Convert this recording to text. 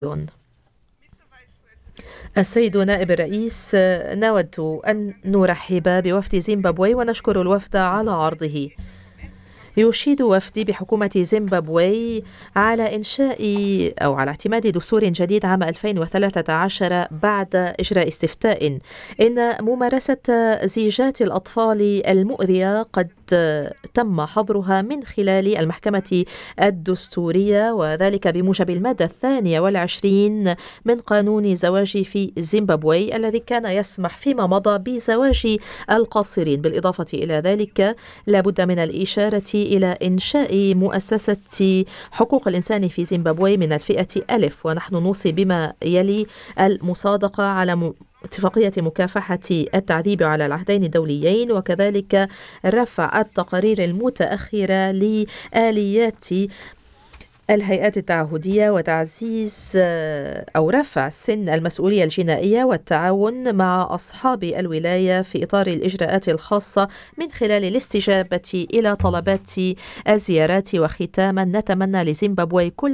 السيد نائب الرئيس، نود أن نرحب بوفد زيمبابوي ونشكر الوفد على عرضه. يشيد وفدي بحكومة زيمبابوي على إنشاء أو على اعتماد دستور جديد عام 2013 بعد إجراء استفتاء. إن ممارسة زيجات الأطفال المؤذية قد تم حظرها من خلال المحكمة الدستورية، وذلك بموجب المادة 22 من قانون زواج في زيمبابوي الذي كان يسمح فيما مضى بزواج القاصرين. بالإضافة إلى ذلك لا بد من الإشارة إلى إنشاء مؤسسة حقوق الإنسان في زيمبابوي من الفئة ألف، ونحن نوصي بما يلي: المصادقة على اتفاقية مكافحة التعذيب على العهدين الدوليين، وكذلك رفع التقارير المتأخرة لآليات الهيئات التعهدية، وتعزيز أو رفع سن المسؤولية الجنائية، والتعاون مع أصحاب الولاية في إطار الإجراءات الخاصة من خلال الاستجابة إلى طلبات الزيارات. وختاما نتمنى لزيمبابوي كل